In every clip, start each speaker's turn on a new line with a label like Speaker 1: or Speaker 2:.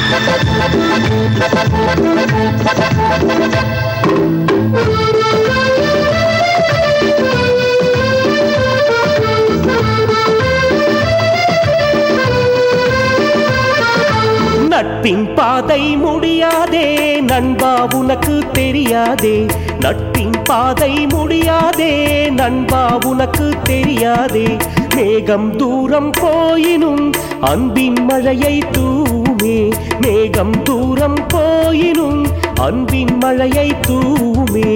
Speaker 1: நட்பின் பாதை முடியாதே நண்பா உனக்கு தெரியாதே நட்பின் பாதை முடியாதே நண்பா உனக்கு தெரியாதே மேகம் தூரம் போயினும் அன்பின் மழையை தூவுமே மேகம் தூரம் போயினும் அன்பின் மழையை தூவுமே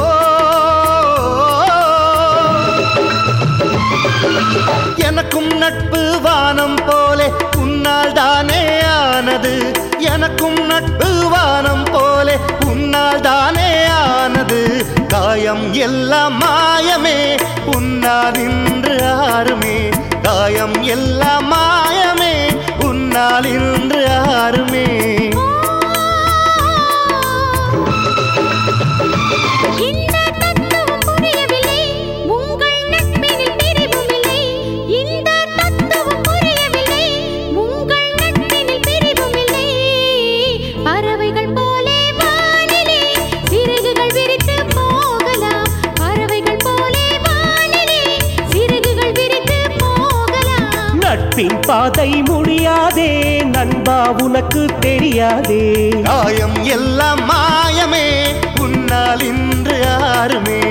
Speaker 2: எனக்கும் நட்பு வானம் போலே உன்னால் தானே ஆனது எனக்கும் நட்பு வானம் போலே உன்னால் தானே ஆனது காயம் எல்லாம் மாயமே உன்னால் இன்று ஆறுமே காயம் எல்லாம் மாயமே உன்னால் இன்று ஆறுமே
Speaker 1: நட்பின் பாதை முடியாதே நண்பா உனக்கு தெரியாதே
Speaker 2: காயம் எல்லாம் மாயமே உன்னால் இன்று ஆறுமே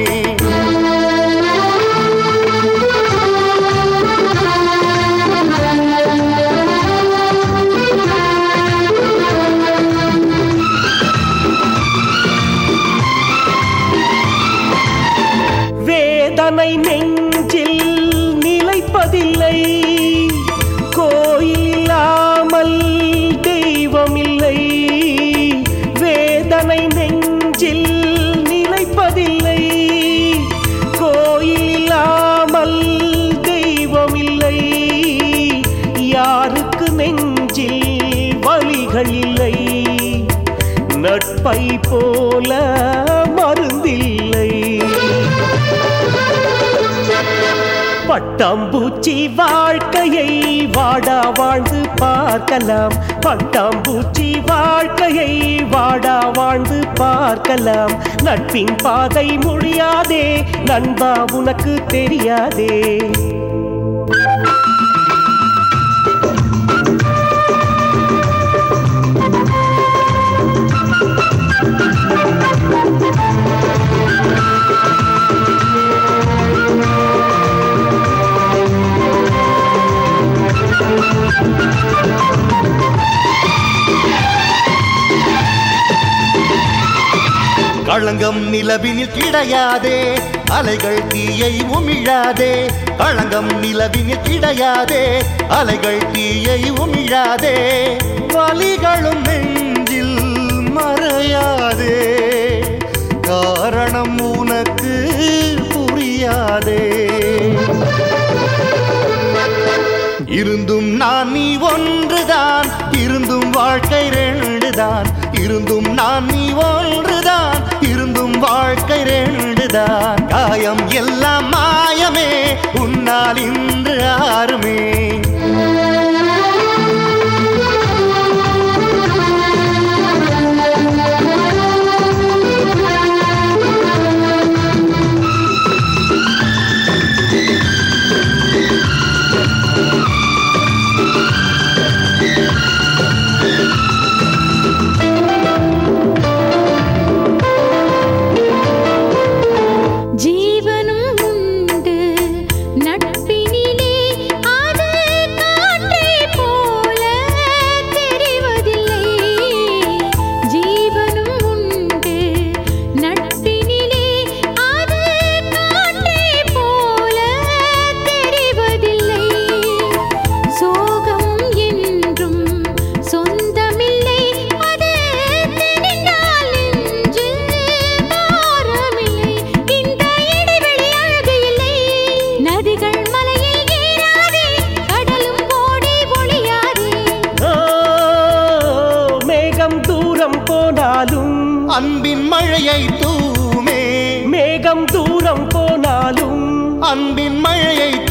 Speaker 1: வேதனை நெஞ்சில் நிலைப்பதில்லை கோயிலாமல் தெய்வமில்லை வேதனை நெஞ்சில் நிலைப்பதில்லை கோயிலாமல் தெய்வமில்லை யாருக்கு நெஞ்சில் வலிகள் இல்லை நட்பை போல மருந்தில்லை பட்டாம்பூச்சி வாழ்க்கையை வாடா வாழ்ந்து பார்க்கலாம் பட்டாம்பூச்சி வாழ்க்கையை வாடா வாழ்ந்து பார்க்கலாம் நட்பின் பாதை முடியாதே நண்பா உனக்கு தெரியாதே
Speaker 2: களங்கம் நிலவினில் கிடையாதே அலைகள் தீயை உமிழாதே களங்கம் நிலவினில் கிடையாதே அலைகள் தீயை உமிழாதே வலிகளும் நெஞ்சில் மறையாதே காரணம் உனக்கு புரியாதே இருந்தும் நான் நீ ஒன்றுதான் இருந்தும் வாழ்க்கை ரெண்டுதான் இருந்தும் நான் நீ ஒன்றுதான் இருந்தும் வாழ்க்கை ரெண்டுதான் காயம் எல்லாம் மாயமே உன்னால் இன்று ஆறுமே அன்பின் மழையை தூமே
Speaker 1: மேகம் தூரம் போனாலும்
Speaker 2: அன்பின் மழையை